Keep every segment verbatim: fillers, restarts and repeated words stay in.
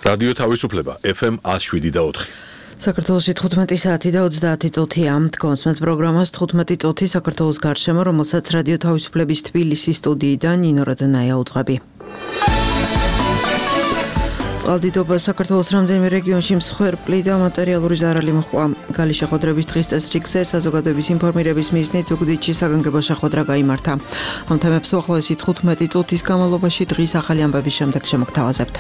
რადიო თავისუფლება ეფ ემ one oh seven და four. საქართველოში თხუთმეტი საათი და ოცდაათი წუთია. Თქვენს პროგრამას თხუთმეტი წუთი საქართველოს გარშემო, რომელსაც რადიო თავისუფლების თბილისის სტუდიიდან ნინო როდანაია უძღვები. წყალდიდობა საქართველოს რამდენიმე რეგიონში მსხვერპლი და მატერიალური ზარალი მოჰყვა. Გალი შეხვედრების დღის წესრიგზე საზოგადოების ინფორმირების მიზნით ზუგდიდში საგანგებო შეხვედრა გაიმართა. ამ თემებს უახლოესი თხუთმეტი წუთის განმავლობაში დღის ახალი ამბების შემდეგ შემოგთავაზებთ.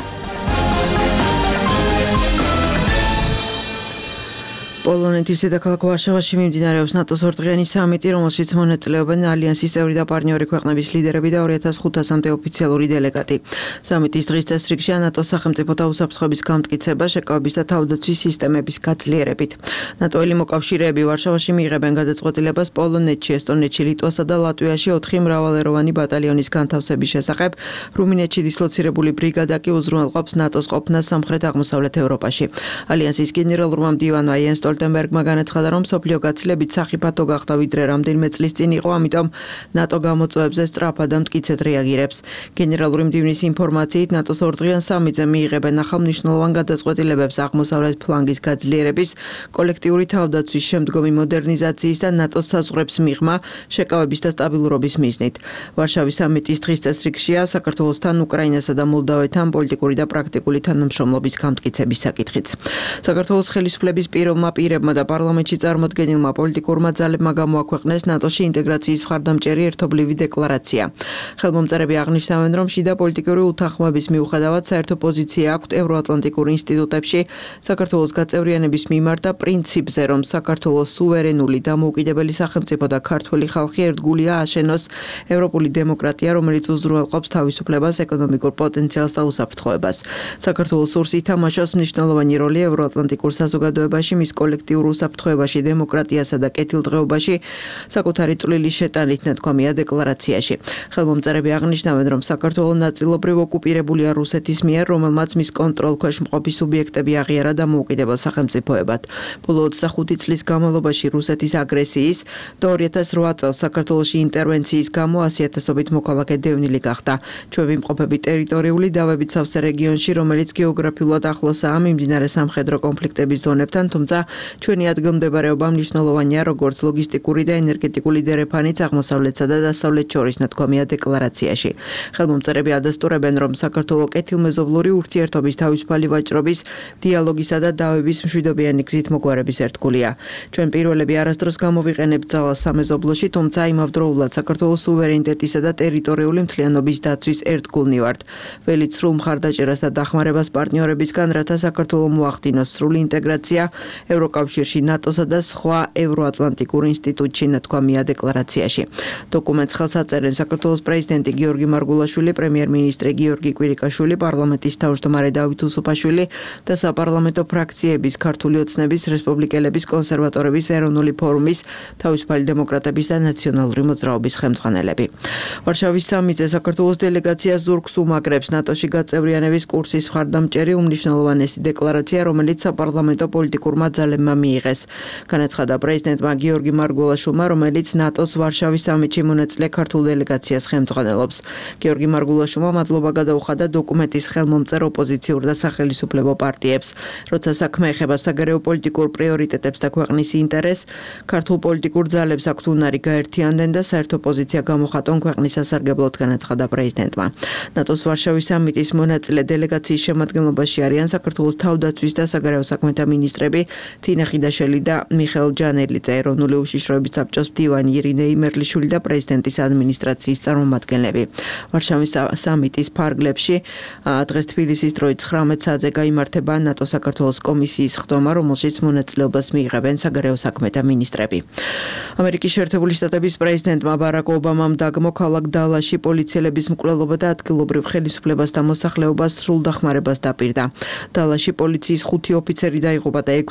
პოლონეთის დედაქალაქ ვარშავაში მიმდინარეობს ნატოს ორდღიანი სამიტი, რომელშიც მონაწილეობენ ალიანსის წევრი და პარტნიორი ქვეყნების ლიდერები და ორი ათას ხუთასამდე ოფიციალური დელეგატი. სამიტის დღის წესრიგშია ნატოს სახელმწიფოთა უსაფრთხოების გამტკიცება, შეკავების და თავდაცვის სისტემების გაძლიერებით. ნატოელი მოკავშირეები ვარშავაში მიიღებენ გადაწყვეტილებას პოლონეთში, ესტონეთში, ლიტვასა და ლატვიაში ოთხი მრავალეროვანი ბატალიონის განთავსების შესახებ. რუმინეთში დისლოცირებული ბრიგადა კი უზრუნველყოფს ნატოს ყოფნას სამხრეთ-აღმოსავლეთ ევროპაში. ალიანსის გენერალურმა მდივანმა იენს სტოლტენბერგმა განაცხადა, რომ მსოფლიო გაცილებით სახიფათო გახდა, ვიდრე რამდენიმე წლის წინ იყო, ამიტომ ნატო გამოწვევებზე სწრაფად და მტკიცედ რეაგირებს. გენერალური მდივნის ინფორმაციით, ნატოს ორდღიან სამიტზე მიიღებენ ახალმნიშვნელოვან გადაწყვეტილებებს აღმოსავლეთ ფლანგის გაძლიერების, კოლექტიური თავდაცვის შემდგომი მოდერნიზაციის და ნატოს საზღვრებს მიღმა, შეკავების და სტაბილურობის მიზნით. ვარშავის სამიტის დღის წესრიგშია საქართველოსთან, უკრაინასა და მოლდავეთთან პოლიტიკური და პრაქტიკული თანამშრომლობის გამტკიცების საკითხიც. საქართველოს ხელისუფლების პიროვმა პირებმა და პარლამენტში წარმოდგენილმა პოლიტიკურმა ძალებმა გამოაქვეყნეს ნატოში ინტეგრაციის მხარდამჭერი ერთობლივი დეკლარაცია. ხელმომწერები აღნიშნავენ, რომ შიდა პოლიტიკური უთანხმოების მიუხედავად საერთო პოზიცია აქვთ ევროატლანტიკურ ინსტიტუტებში საქართველოს გაწევრიანების მიმართ და პრინციპზე, რომ საქართველოს სუვერენული დამოუკიდებელი სახელმწიფო და ქართველი ხალხი ერთგულია აშენოს ევროპული დემოკრატია, რომელიც უზრუნველყოფს თავისუფლებას, ეკონომიკურ პოტენციალს და უსაფრთხოებას. საქართველოს სურს ითამაშოს მნიშვნელოვანი როლი ევროატლანტიკურ საზოგადოებაში, მის კოლექტიურ უსაფრთხოებაში, დემოკრატიასა და კეთილდღეობაში საკუთარი წვლილი შეტანით, ნათქვამია დეკლარაციაში. ხელმომწერები აღნიშნავენ, რომ საქართველო ნაწილობრივ ოკუპირებულია რუსეთის მიერ, რომელმაც მის კონტროლქვეშ მყოფი სუბიექტები აღიარა დამოუკიდებელ სახელმწიფოებად. ბოლო ოცდახუთი წლის განმავლობაში რუსეთის აგრესიის და ორი ათას რვა წელს საქართველოში ინტერვენციის გამო ასი ათასობით მოქალაქე დევნილი გახდა. ჩვენ ვიმყოფებით ტერიტორიული დავებით სავსე რეგიონში, რომელიც გეოგრაფიულად ახლოსაა მიმდინარე სამხედრო კონფლიქტების ზონებთან, თუმცა ჩვენი ადგილმდებარეობა მნიშვნელოვანია როგორც ლოგისტიკური და ენერგეტიკული დერეფანიც აღმოსავლეთსა და დასავლეთ შორის, ნათქვამია დეკლარაციაში. ხელმომწერები ადასტურებენ, რომ საქართველო კეთილმეზობლური ურთიერთობის, თავისუფალი ვაჭრობის, დიალოგისა და დავების მშვიდობიანი გზით მოგვარების ერთგულია. ჩვენ პირველები არასდროს გამოვიყენებთ ძალას სამეზობლოში, თუმცა იმავდროულად საქართველოს სუვერენიტეტისა და ტერიტორიული მთლიანობის დაცვის ერთგულნი ვართ. ველით სრულ მხარდაჭერას და დახმარებას პარტნიორებისგან, რათა საქართველო მოახდინოს სრული ინტეგრაცია ევროკავშირში, ნატოსა და სხვა ევროატლანტიკურ ინსტიტუტში, ნათქვამია დეკლარაციაში. დოკუმენტს ხელს აწერენ საქართველოს პრეზიდენტი გიორგი მარგულაშვილი, პრემიერ-მინისტრი გიორგი კვირიკაშვილი, პარლამენტის თავმჯდომარე დავით უსუფაშვილი და საპარლამენტო ფრაქციების, ქართული ოცნების, რესპუბლიკელების, კონსერვატორების, ეროვნული ფორუმის, თავისუფალი დემოკრატების და ნაციონალური მოძრაობის ხელმძღვანელები. ვარშავის სამიტზე საქართველოს დელეგაცია ზურგს უმაგრებს ნატოში გაწევრიანების კურსის მხარდამჭერი უმნიშვნელოვანესი დეკლარაცია, რომელიც საპარლამენტო პოლიტიკურმა ძალებმა მიიღეს. განაცხადა პრეზიდენტმა გიორგი მარგულაშვილმა, რომელიც ნატოს ვარშავის სამიტში მონაწილე ქართულ დელეგაციას ხელმძღვანელობს. გიორგი მარგულაშვილმა მადლობა გადაუხადა დოკუმენტის ხელმომწერ ოპოზიციურ და სახელისუფლებო პარტიებს. როცა საქმე ეხება საგარეო პოლიტიკურ პრიორიტეტებს და ქვეყნის ინტერესს, ქართულ პოლიტიკურ ძალებს აქვთ უნარი გაერთიანდნენ და საერთო პოზიცია გამოხატონ ქვეყნის სასარგებლოდ, განაცხადა პრეზიდენტმა. ნატოს ვარშავის სამიტის მონაწილე დელეგაციის შემადგენლობაში არიან საქართველოს თავდაცვის და საგარეო საქმეთა მინისტრები თინა ხიდაშელი და მიხეილ ჯანელიძე, ეროვნული უშიშროების საბჭოს მდივანი ირინე იმერლიშვილი და პრეზიდენტის ადმინისტრაციის წარმომადგენლები. ვარშავის სამიტის ფარგლებში დღეს თბილისის დროით ცხრამეტ საათზე გაიმართება ნატო-საქართველოს კომისიის ხდომა, რომელშიც მონაწილეობას მიიღებენ საგარეო საქმეთა მინისტრები. ამერიკის შეერთებული შტატების პრეზიდენტმა ბარაკ ობამამ დაგმო ქალაქ დალაში პოლიციელების მკვლელობა და ადგილობრივ ხელისუფლებას და მოსახლეობას სრულ დახმარებას დაპირდა. დალაში პოლიციის ხუთი ოფიცერი დაიღუპა და ექვსი დაიჭრა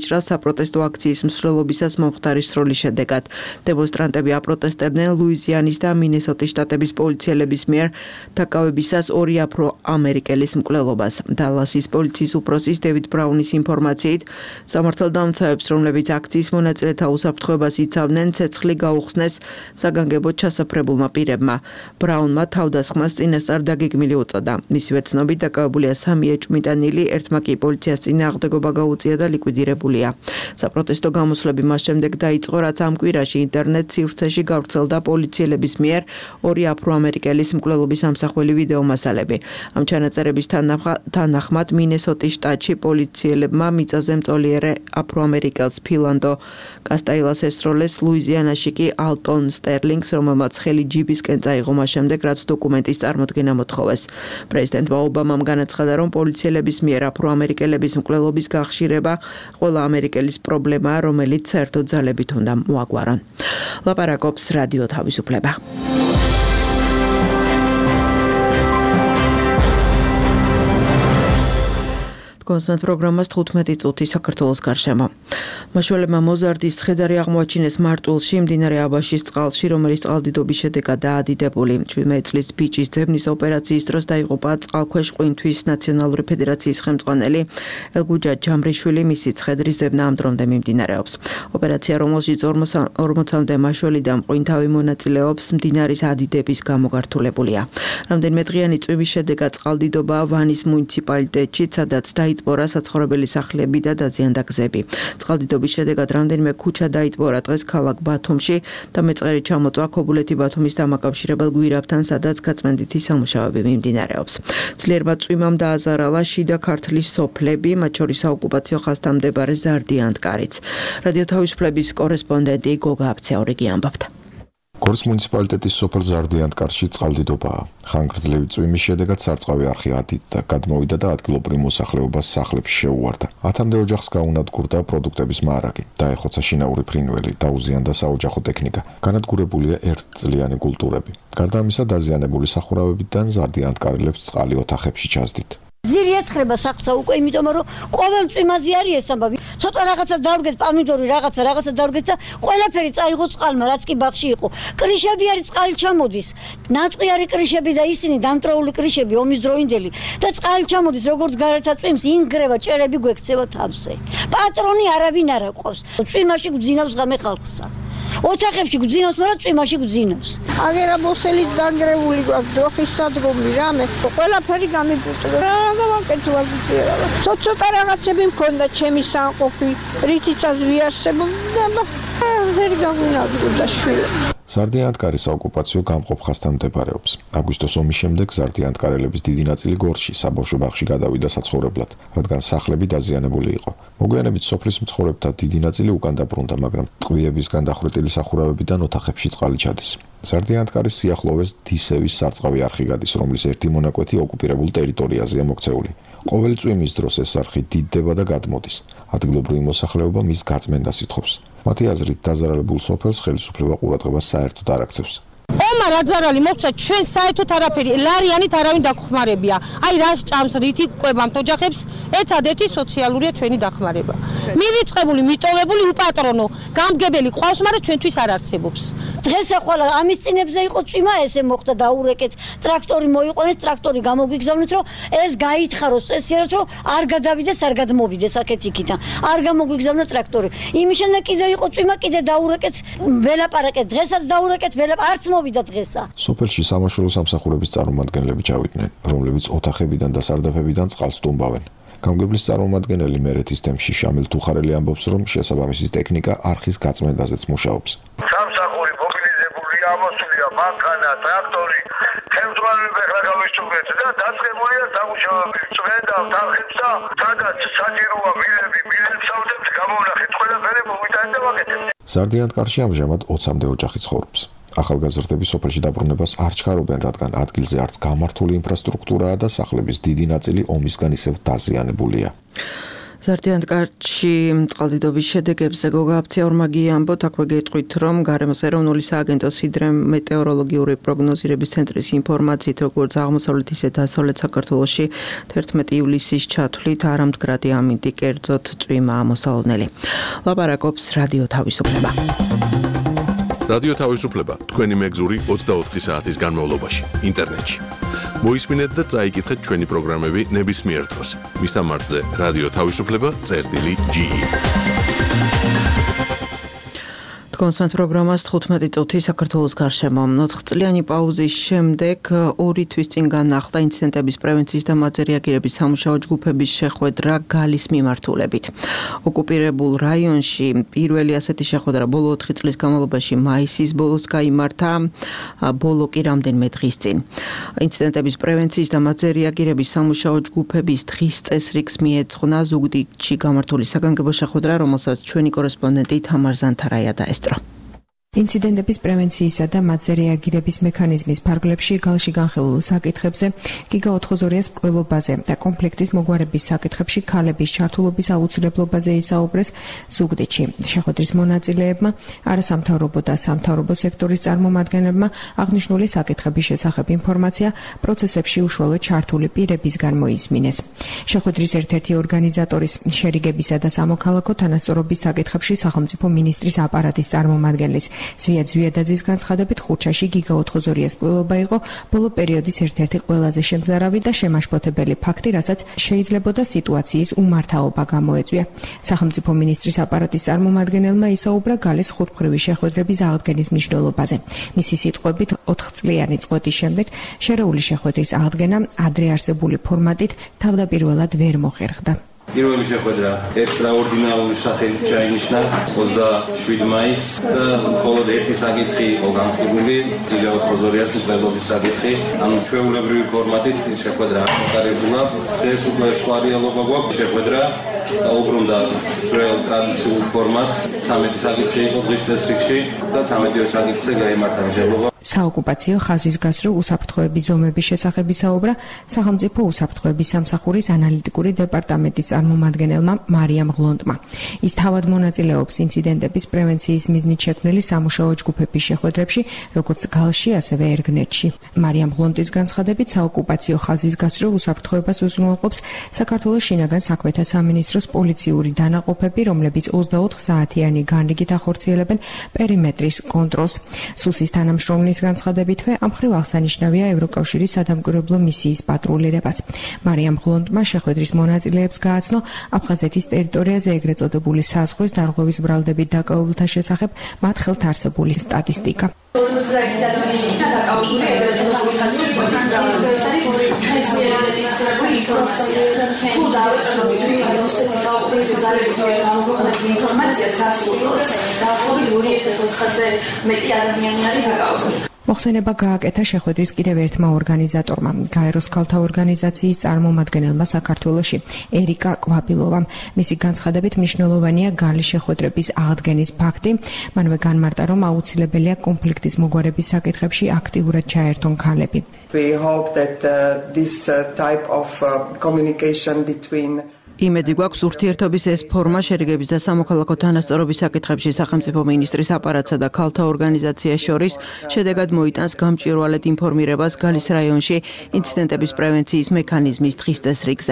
დაიჭრა საპროტესტო აქციის მსვლელობისას მომხდარი სროლის შედეგად. დემონსტრანტები აპროტესტებდნენ ლუიზიანის და მინესოტის შტატების პოლიციელების მიერ დაკავებისას ორი აფრო-ამერიკელის მკვლელობას. დალასის პოლიციის უფროსის დევიდ ბრაუნის ინფორმაციით, სამართალდამცავებს, რომლებიც აქციის მონაწილეთა უსაფრთხოებას იცავდნენ, ცეცხლი გაუხსნეს საგანგებოდ ჩასაფრებულმა პირებმა. ბრაუნმა თავდასხმას წინასწარ დაგეგმილი უწოდა. მისივე ცნობით დაკავებულია სამი ეჭვმიტანილი, ერთმა კი პოლიციას წინააღმდეგობა გაუწია და ლიკვიდირებულია. საპროტესტო გამოსვლები მას შემდეგ დაიწყო, რაც ამ კვირაში ინტერნეტ სივრცეში გავრცელდა პოლიციელების მიერ ორი აფრო-ამერიკელის მკვლელობის ამსახველი ვიდეო მასალები. ამ ჩანაწერების თანახმად მინესოტის შტატში პოლიციელებმა მიწაზე მწოლიარე აფრო-ამერიკელს ფილანდო კასტაილას ესროლეს, ლუიზიანაში კი ალტონ სტერლინგს, რომელმაც ხელი ჯიბისკენ წაიღო მას შემდეგ, რაც დოკუმენტის წარმოდგენა მოთხოვეს. პრეზიდენტმა ობამამ განაცხადა, რომ პოლიციელების მიერ აფრო-ამერიკელების მკვლელობის გახშირება ყველა ამერიკელის პრობლემაა, რომელიც საერთო ძალებით უნდა მოაგვარონ. ლაპარაკობს რადიო თავისუფლება. კონსტანტ პროგრამას თხუთმეტი წუთი საქართველოს გარშემო. მაშველებმა მოზარდის ცხედარი აღმოაჩინეს მარტვილში, მდინარე აბაშის წყალში, რომელიც წყალდიდობის შედეგად დაადიდებული. შვიდმეტი წლის ბიჭის ძებნის ოპერაციის დროს დაიღუპა წყალქვეშ ყვინთვის ნაციონალური ფედერაციის ხელმძღვანელი ელგუჯა ჯამრიშვილი, მისი ცხედრის ძებნა ამ დრომდე მიმდინარეობს. ოპერაცია, რომელშიც ორმოცამდე მაშველი და მყვინთავი მონაწილეობს, მდინარის ადიდების გამო გართულებულია. რამდენიმე დღიანი წვიმის შედეგად წყალდიდობა ვანის მუნიციპალიტეტში, სადაც დაიტბორა საცხოვრებელი სახლები და დაზიანდა გზები. წყალდიდობის შედეგად რამდენიმე ქუჩა დაიტბორა დღეს ქალაქ ბათუმში და მეწყერი ჩამოწვა ქობულეთი-ბათუმის დამაკავშირებელ გვირაბთან, სადაც გაწმენდითი სამუშაოები მიმდინარეობს. ძლიერმა წვიმამ დააზარალა შიდა ქართლის სოფლები, მათ შორის საოკუპაციო ხაზთან მდებარე ზარდიანთკარიც. რადიო თავისუფლების კორესპონდენტი გოგა აფცეორიგი ამბობდა. გორის მუნიციპალიტეტის სოფელ ზარდიანთკარში წყალდიდობაა. ხანგრძლივი წვიმის შედეგად სარწყავი არხი ადიდდა, გადმოვიდა და ადგილობრივ მოსახლეობას სახლებში შეუვარდა. ათამდე ოჯახს გაუნადგურდა პროდუქტების მარაგი, დაეხოცა შინაური ფრინველი, დაუზიანდა საოჯახო ტექნიკა. განადგურებულია ერთწლიანი კულტურები. გარდა ამისა, დაზიანებული სახურავებიდან ზარდიანთკარელებს წყალი ოთახებში ჩასდით. ძირიათ ხდება სახლსა უკვე, იმიტომ რომ ყოველ წვიმაზე არის ეს ამბავი. ცოტა რაღაცა დავრგეთ, პამიდორი რაღაცა, რაღაცა დავრგეთ და ყველაფერი წაიღო წყალმა, რაც კი ბაღში იყო. კრიშები არის, წყალი ჩამოდის. ნატყვი არის კრიშები და ისინი დამტრეული კრიშები, ომის დროინდელი და წყალი ჩამოდის, როგორც გარეთ წვიმს, ინგრევა, ჭერები გვექცევა თავზე. პატრონი არავინ არ აყავს. წვიმაში გძინავს ღამე ხალხსა. ოთახებში გძინავს, მაგრამ წვიმაში გძინავს. აგერაბოსელით დანგრეული გვაქვს, დროხის სადგომი, რამე. ყველაფერი გამიგუწდა. რა გავაკეთო აზიციერა. ცოტა რაღაცები მქონდა ჩემი სამყოფი, რითიცაც ვიარსებობდა და ვერ გავუნადგურდა შვილი. ზარდიანთკარი საოკუპაციო გამყოფ ხაზთან მდებარეობს. აგვისტოს ომის შემდეგ ზარდიანთკარელების დიდი ნაწილი გორში, საბავშვო ბაღში გადავიდა საცხოვრებლად, რადგან სახლები დაზიანებული იყო. მოგვიანებით სოფლის მცხოვრებთა დიდი ნაწილი უკან დაბრუნდა, მაგრამ ტყვიებისგან დახვრეტილი სახურავებიდან ოთახებში წყალი ჩადის. ზარდიანთკარის სიახლოვეს დისევის სარწყავი არხი გადის, რომლის ერთი მონაკვეთი ოკუპირებულ ტერიტორიაზეა მოქცეული. ყოველი წვიმის დროს ეს არხი დიდდება და გადმოდის. ადგილობრივი მოსახლეობა მის გაწმენდას ითხოვს. მათი აზრით, დაზარალებულ სოფელს ხელისუფლება ყურადღებას საერთოდ არ აქცევს. ომმა რა ზარალი მოხდა, ჩვენ საერთოდ არაფერი, ლარიანით არავინ დახმარებია. აი რა ჭამს, რითი ყვებამთ ოჯახებს, ერთადერთი სოციალურია ჩვენი დახმარება. მივიწყებული, მიტოვებული, უპატრონო, გამგებელი ყავს, მაგრამ ჩვენთვის არ არსებობს. დღეს ახლა ამის წინებზე იყო წვიმა, ესე მოხდა დაურეკეთ, ტრაქტორი მოიყვანეთ, ტრაქტორი გამოგვიგზავნეთ, რომ ეს გაითხაროს წესიერად, რომ არ გადავიდეს, არ გადმოვიდეს აქეთ იქიდან. არ გამოგვიგზავნა ტრაქტორი. იმის შემდეგ კიდე იყო წვიმა, კიდე დაურეკეთ, ველაპარაკეთ, დღესაც დაურეკეთ, ველაპარაკეთ, არც მოვიდა დღესა. სოფელში სამაშველო სამსახურების წარმომადგენლები ჩავიდნენ, რომლებიც ოთახებიდან და სარდაფებიდან წყალს სტუმბავენ. გამგებლის წარმომადგენელი მერეთის თემში შამილ თუხარელი ამბობს, რომ შესაბამისი ტექნიკა არხის გაწმენდაზეც მუშაობს. სამსახური მობილიზებულია, ამოსულია მანქანა, ტრაქტორი, ხელმძღვანელები ახლა გამიშტუბეთ და დაწყებულია სამუშაოები, წვენდა თანხებს და სადაც საჭიროა მილები, მილებს ავდებთ, გამოვნახეთ, ყველაფერი მოვიტანეთ და ვაკეთებთ. ზარდიანთკარში ამჟამად ოცამდე ოჯახი ცხოვრობს. ახალგაზრდები სოფელში დაბრუნებას არ ჩქარობენ, რადგან ადგილზე არც გამართული ინფრასტრუქტურაა და სახლების დიდი ნაწილი ომისგან ისევ დაზიანებულია. ზარდიანკარში წყალდიდობის შედეგებზე გოგა აფციაურმაგი ამბობთ, აქვე გეტყვით, რომ გარემოს ეროვნული სააგენტოს ჰიდრომეტეოროლოგიური პროგნოზირების ცენტრის ინფორმაციით, როგორც აღმოსავლეთ ისე დასავლეთ საქართველოში თერთმეტი ივლისის ჩათვლით არამდგრადი ამინდი, კერძოდ წვიმაა მოსალოდნელი. ლაპარაკობს რადიო თავისუფლება. რადიო თავისუფლება თქვენი მეგზური ოცდაოთხი საათის განმავლობაში ინტერნეტში. მოისმინეთ და წაიკითხეთ ჩვენი პროგრამები ნებისმიერ დროს. მისამართზე რადიო თავისუფლება წერტილი ჯი ი. კონსვენთ პროგრამას თხუთმეტი წუთი საქართველოს გარშემო. ოთხ წლიანი პაუზის შემდეგ ორი თვის წინ განახლდა ინციდენტების პრევენციის და მათზე რეაგირების სამუშაო ჯგუფების შეხვედრა გალის მიმართულებით. ოკუპირებულ რაიონში პირველი ასეთი შეხვედრა ბოლო ოთხი წლის განმავლობაში მაისის ბოლოს გაიმართა, ბოლო კი რამდენიმე დღის წინ. ინციდენტების პრევენციის და მათზე რეაგირების სამუშაო ჯგუფების დღის წესრიგს მიეძღვნა ზუგდიდში გამართული საგანგებო შეხვედრა, რომელსაც ჩვენი კორესპონდენტი თამარ ზანთარაია დაესწრო. ინციდენტების პრევენციისა და მათზე რეაგირების მექანიზმის ფარგლებში გალში განხილულ საკითხებზე, გიგა ოთხოზორიას მკვლელობაზე და კონფლიქტის მოგვარების საკითხებში ქალების ჩართულობის აუცილებლობაზე ისაუბრეს ზუგდიდში. შეხვედრის მონაწილეებმა, არასამთავრობო და სამთავრობო სექტორის წარმომადგენლებმა აღნიშნული საკითხების შესახებ ინფორმაცია პროცესებში უშუალოდ ჩართული პირებისგან მოისმინეს. შეხვედრის ერთ-ერთი ორგანიზატორის შერიგებისა და სამოქალაქო თანასწორობის საკითხებში სახელმწიფო მინისტრის აპარატის წარმომადგენლის ზვიად ზვიადაძის განცხადებით, ხურჩაში გიგა ოთხოზორიას მკვლელობა იყო ბოლო პერიოდის ერთ-ერთი ყველაზე შემზარავი და შემაშფოთებელი ფაქტი, რასაც შეიძლებოდა სიტუაციის უმართავობა გამოეწვია. სახელმწიფო მინისტრის აპარატის წარმომადგენელმა ისაუბრა გალის ხუთმხრივი შეხვედრების აღდგენის მნიშვნელობაზე. მისი სიტყვებით, ოთხწლიანი წყვეტის შემდეგ შერეული შეხვედრის აღდგენა ადრე არსებული ფორმატით თავდაპირველად ვერ მოხერხდა. პირველი შეხვედრა ექსტრაორდინარული სახელით ჩაინიშნა ოცდაშვიდი მაისს და მხოლოდ ერთი საკითხი იყო განხილული, გიგა ოთხოზორიას მკვლელობის საკითხი. ანუ ჩვეულებრივი ფორმატით შეხვედრა აკეთებულა. ეს უკვე სხვა რეალობა გვაქვს. შეხვედრა დაუბრუნდა ძველ ტრადიციულ ფორმატს. ცამეტი საკითხი იყო დღის წესრიგში და ცამეტივე საკითხზე გაიმართა მსჯელობა. საოკუპაციო ხაზისგასწრო უსაფრთხოების ზომების შესახებ ისაუბრა სახელმწიფო უსაფრთხოების სამსახურის ანალიტიკური დეპარტამენტის წარმომადგენელმა მარიამ ღლონტმა. ის თავად მონაწილეობს ინციდენტების პრევენციის მიზნით შექმნილი სამუშაო ჯგუფების შეხვედრებში, როგორც გალში, ასევე ერგნეტში. მარიამ ღლონტის განცხადებით, საოკუპაციო ხაზისგასწრო უსაფრთხოებას უზრუნველყოფს საქართველოს შინაგან საქმეთა სამინისტროს პოლიციური დანაყოფები, რომლებიც ოცდაოთხ საათიანი განრიგით ახორციელებენ პერიმეტრის კონტროლს. სუსის თანამშრომლის განცხადებითვე ამ მხრივ აღსანიშნავია ევროკავშირის სადამკვირვებლო მისიის პატრულირებაც. მარიამ ღლონტმა შეხვედრის მონაწილეებს გააცნო აფხაზეთის ტერიტორიაზე ეგრეთ წოდებული საზღვრის დარღვევის ბრალდებით დაკავებულთა შესახებ მათ ხელთ არსებული სტატისტიკა. მოხსენება გააკეთა შეხვედრის კიდევ ერთმა ორგანიზატორმა, გაეროს ქალთა ორგანიზაციის წარმომადგენელმა საქართველოში, ერიკა კვაბილოვამ. მისი განცხადებით, მნიშვნელოვანია გალის შეხვედრების აღდგენის ფაქტი. მანვე განმარტა, რომ აუცილებელია კონფლიქტის მოგვარების საკითხებში აქტიურად ჩაერთონ ქალები. We hope that uh, this uh, type of uh, communication between იმედი გვაქვს ურთიერთობის ეს ფორმა შერიგების და სამოქალაქო თანასწორობის საკითხებში სახელმწიფო მინისტრის აპარატსა და ქალთა ორგანიზაციას შორის შედეგად მოიტანს გამჭვირვალედ ინფორმირებას გალის რაიონში ინციდენტების პრევენციის მექანიზმის დღის წესრიგზე.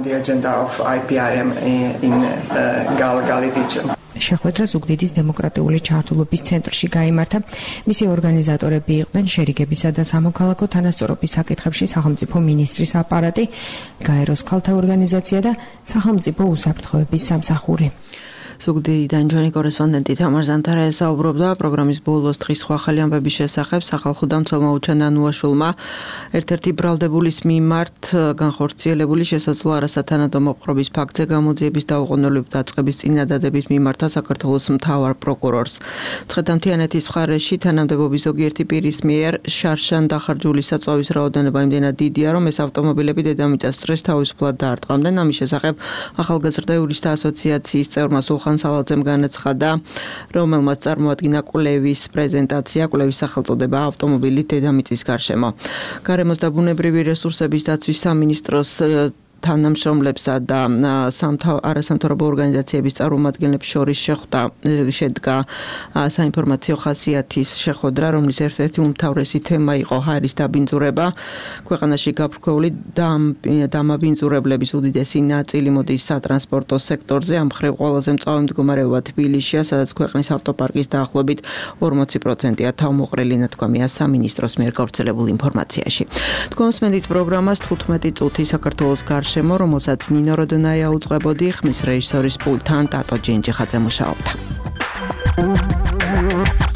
შეხვედრა ზუგდიდის დემოკრატიული ჩართულობის ცენტრში გაიმართა. მისი ორგანიზატორები იყვნენ შერიგებისა და სამოქალაქო თანასწორობის საკითხებში სახელმწიფო მინისტრის აპარატი, გაეროს ქალთა ორგანიზაცია და სახელმწიფო უსაფრთხოების სამსახური. ზუგდიდიდან ჩვენი კორესპონდენტი თამარ ზანთარაია საუბრობდა პროგრამის ბოლოს დღის სხვა ახალი ამბების შესახებ. სახალხო დამცველმა უჩა ნანუაშვილმა ერთ-ერთი ბრალდებულის მიმართ განხორციელებული შესაძლო არასათანადო მოპყრობის ფაქტზე გამოძიების დაუყოვნებლივ დაწყების წინადადებით მიმართა საქართველოს მთავარ პროკურორს. მცხეთა-მთიანეთის მხარეში თანამდებობის ზოგიერთი პირის მიერ შარშან დახარჯული საწვავის რაოდენობა იმდენად დიდია, რომ ეს ავტომობილები დედამიწას წრეს თავისუფლად დაარტყამდნენ. ამის შესახებ ახალგაზრდა იურისტთა ასოციაციის წევრმა სულხან სალაძემ განაცხადა, რომელმაც წარმოადგინა კვლევის პრეზენტაცია, კვლევის სახელწოდება ავტომობილი დედამიწის გარშემო. გარემოს და ბუნებრივი რესურსების დაცვის სამინისტროს თანამშრომლებსა და არასამთავრობო ორგანიზაციების წარმომადგენლებს შორის შეხვდა შედგა საინფორმაციო ხასიათის შეხვედრა, რომლის ერთ-ერთი უმთავრესი თემა იყო ჰაერის დაბინძურება. ქვეყანაში გაფრქვეული დამაბინძურებლების უდიდესი ნაწილი მოდის სატრანსპორტო სექტორზე. ამ მხრივ ყველაზე მწვავე მდგომარეობა თბილისშია, სადაც ქვეყნის ავტოპარკის დაახლოებით ორმოცი პროცენტია თავმოყრილი, ნათქვამია სამინისტროს მიერ გავრცელებულ ინფორმაციაში. თქვენს მედით პროგრამას თხუთმეტი წუთი საქართველოს გარშემო, რომელსაც ნინო როდონაია უძღვებოდი, ხმის რეჟისორის პულტთან ტატო ჯენჯიხაძე მუშაობდა.